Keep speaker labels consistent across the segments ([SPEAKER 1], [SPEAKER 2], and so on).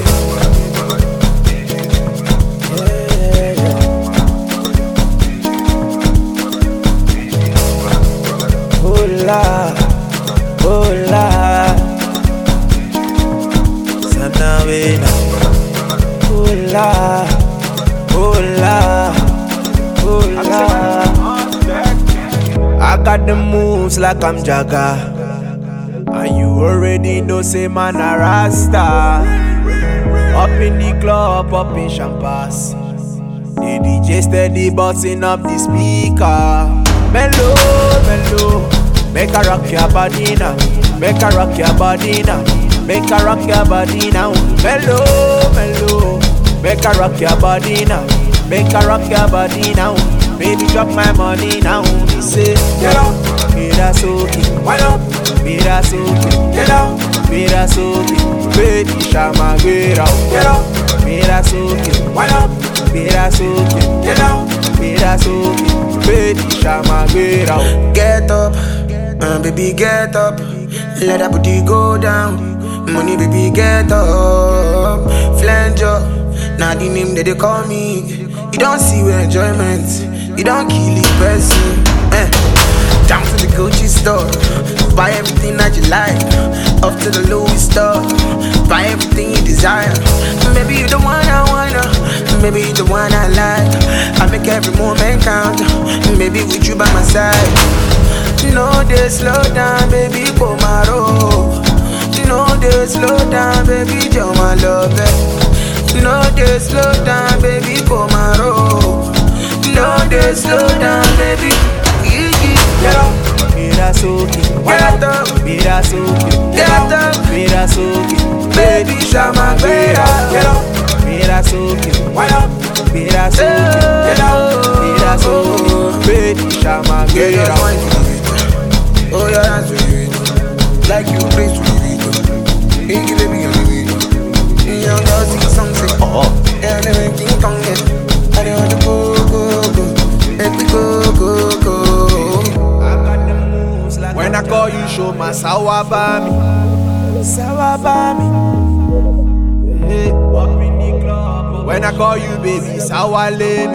[SPEAKER 1] Hola, hola, Sanavena. Hola, hola, hola. I got the moves like I'm Jagga, and you already know, say man a Rasta. Up in the club, up in Champas, the DJ steady bossing up the speaker. Mellow, mellow, make a rock your body now, make a rock your body now, make a rock your body now. Mellow, mellow, make a rock your body now, make a rock your body now. Baby, drop my money now. He say, get up, mira soki, why up, mira soki, get up, mira soki, baby, shama get out, get up, mira soki, why up, mira soki, get out, mira soki, baby, shama get out.
[SPEAKER 2] Get up, baby, get up. Let that booty go down. Money, baby, get up. Flanger, now the name that they call me. You don't see with enjoyment. You don't kill it, person. Down to the Gucci store, buy everything that you like. Up to the Louis store, buy everything you desire. Maybe you the one I wanna, maybe you the one I like. I make every moment count, maybe with you by my side. No, they slow down, baby, for my road. No, they slow down, baby, you're my love. No, they slow down, baby, for my road. No, they slow down, baby. Get up,
[SPEAKER 1] Mira soki,
[SPEAKER 2] get up,
[SPEAKER 1] mira soki,
[SPEAKER 2] get up,
[SPEAKER 1] mira soki,
[SPEAKER 2] baby, shama get up, get up,
[SPEAKER 1] mira soki,
[SPEAKER 2] why up,
[SPEAKER 1] mira soki,
[SPEAKER 2] get up,
[SPEAKER 1] mira soki, baby, shama
[SPEAKER 2] get
[SPEAKER 1] get
[SPEAKER 2] up.
[SPEAKER 1] out.
[SPEAKER 2] Oh yeah, that's what you do. Like you play to the beat. Hey, give me a beat. You don't see something. Yeah, never King Kong yet. I don't want to go. Let me go.
[SPEAKER 1] When I call you, show my sawabami, sawabami. Hey, up in the club. When I call you, baby, sawalemi,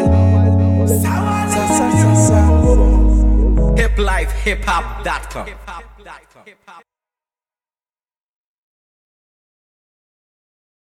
[SPEAKER 1] sawa.
[SPEAKER 3] Hiplifehiphop.com